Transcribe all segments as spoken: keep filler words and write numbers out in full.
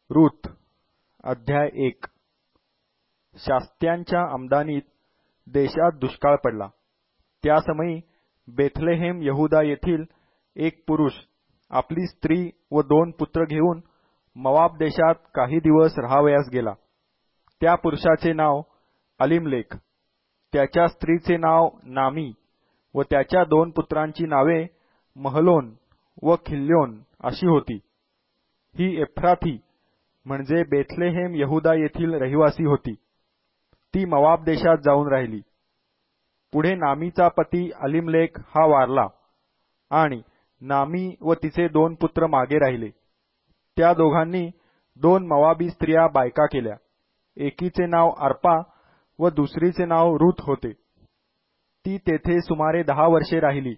Ruth अध्याय एक. शास्त्यांच्या आमदानीत देशात दुष्काळ पडला. त्या समयी बेथलेहेम यहुदा येथील एक पुरुष आपली स्त्री व दोन पुत्र घेऊन मोआब देशात काही दिवस राहावयास गेला. त्या पुरुषाचे नाव अलिमलेक, त्याच्या स्त्रीचे नाव नामी व त्याच्या दोन पुत्रांची नावे महलोन व खिल्योन अशी होती. ही एफ्राथी म्हणजे बेथलेहेम यहुदा येथील रहिवासी होती. ती मोआब देशात जाऊन राहिली. पुढे नामीचा पती अलिमलेक हा वारला आणि नामी व तिचे दोन पुत्र मागे राहिले. त्या दोघांनी दोन मोआबी स्त्रिया बायका केल्या. एकीचे नाव अर्पा व दुसरीचे नाव रूथ होते. ती तेथे सुमारे दहा वर्षे राहिली.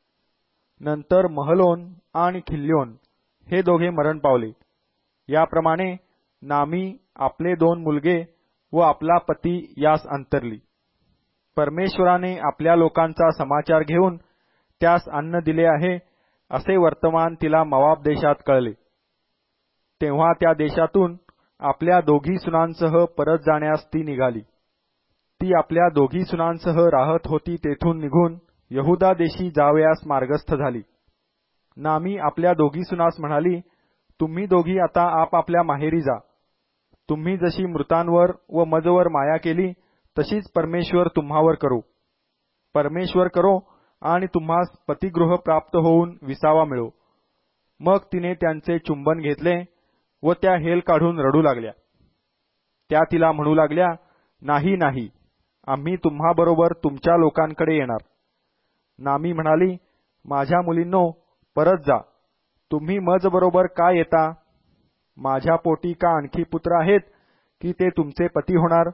नंतर महलोन आणि खिल्योन हे दोघे मरण पावले. याप्रमाणे नामी आपले दोन मुलगे व आपला पती यास अंतरली. परमेश्वराने आपल्या लोकांचा समाचार घेऊन त्यास अन्न दिले आहे असे वर्तमान तिला मोआब देशात कळले. तेव्हा त्या देशातून आपल्या दोघी सुनांसह परत जाण्यास ती निघाली. ती आपल्या दोघी सुनांसह राहत होती तेथून निघून यहुदा देशी जावयास मार्गस्थ झाली. नामी आपल्या दोघी सुनास म्हणाली, तुम्ही दोघी आता आपापल्या माहेरी जा. तुम्ही जशी मृतांवर व मजवर माया केली तशीच परमेश्वर तुम्हावर करो. परमेश्वर करो आणि तुम्हास पतिगृह प्राप्त होऊन विसावा मिळो. मग तिने त्यांचे चुंबन घेतले व त्या हेल काढून रडू लागल्या. त्या तिला म्हणू लागल्या, नाही नाही, आम्ही तुम्हाबरोबर तुमच्या लोकांकडे येणार. नामी म्हणाली, माझ्या मुलींनो, परत जा. तुम्ही मज बरोबर का येता? माझ्या पोटी का आणखी पुत्र आहेत की ते तुमचे पती होणार?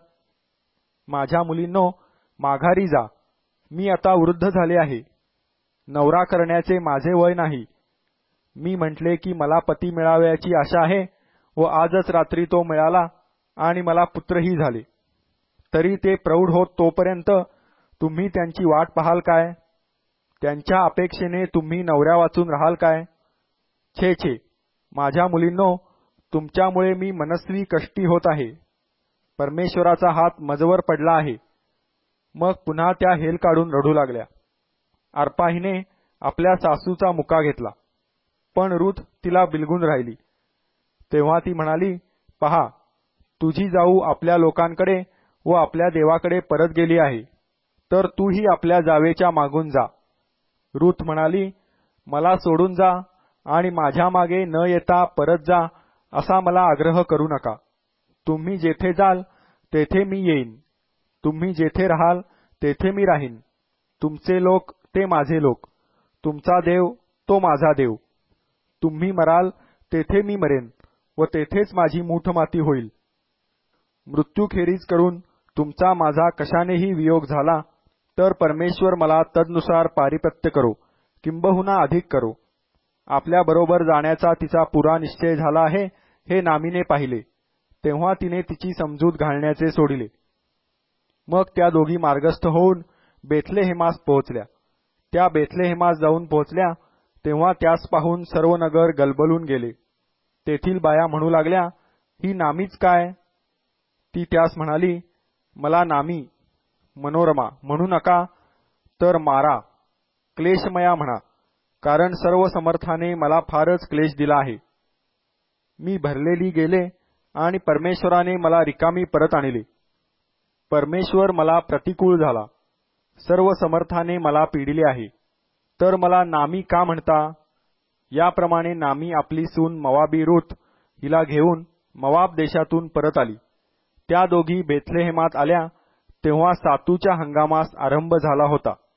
माझ्या मुलींनो, माघारी जा. मी आता वृद्ध झाले आहे. नवरा करण्याचे माझे वय नाही. मी म्हटले की मला पती मिळावयाची आशा आहे व आजच रात्री तो मिळाला आणि मला पुत्रही झाले. तरी ते प्रौढ होत तोपर्यंत तुम्ही त्यांची वाट पाहाल काय? त्यांच्या अपेक्षेने तुम्ही नवऱ्या वाचून राहाल काय? छे छे, माझ्या मुलींनो, तुमच्यामुळे मी मनस्वी कष्टी होत आहे. परमेश्वराचा हात मजवर पडला आहे. मग पुन्हा त्या हेल काढून रडू लागल्या. अर्पाहीने आपल्या सासूचा मुका घेतला, पण रूथ तिला बिलगून राहिली. तेव्हा ती म्हणाली, पहा, तुझी जाऊ आपल्या लोकांकडे व आपल्या देवाकडे परत गेली आहे, तर तूही आपल्या जावेच्या मागून जा. रूथ म्हणाली, मला सोडून जा आणि माझ्या मागे न येता परत जा असा मला आग्रह करू नका. तुम्ही जेथे जाल तेथे मी येईन. तुम्ही जेथे राहाल तेथे मी राहीन. तुमचे लोक ते माझे लोक, तुमचा देव तो माझा देव. तुम्ही मराल तेथे मी मरेन व तेथेच माझी मूठमाती होईल. मृत्यूखेरीज करून तुमचा माझा कशानेही वियोग झाला तर परमेश्वर मला तदनुसार पारिपत्य करो, किंबहुना अधिक करो. आपल्या बरोबर जाण्याचा तिचा पुरा निश्चय झाला आहे हे नामीने पाहिले. तेव्हा तिने तिची समजूत घालण्याचे सोडिले. मग त्या दोघी मार्गस्थ होऊन बेथलेहेमास पोहोचल्या. त्या बेथलेहेमास जाऊन पोहोचल्या तेव्हा त्यास पाहून सर्व नगर गलबलून गेले. तेथील बाया म्हणू लागल्या, ही नामीच काय? ती त्यास म्हणाली, मला नामी मनोरमा म्हणू नका, तर मारा, क्लेशमया म्हणा, कारण सर्व समर्थाने मला फारच क्लेश दिला आहे. मी भरलेली गेले आणि परमेश्वराने मला रिकामी परत आणले. परमेश्वर मला प्रतिकूल झाला. सर्व समर्थाने मला पीडिले आहे. तर मला नामी का म्हणता? याप्रमाणे नामी आपली सून मोआबी रूथ हिला घेऊन मोआब देशातून परत आली. त्या दोघी बेथलेहेमात आल्या तेव्हा सातूच्या हंगामास आरंभ झाला होता.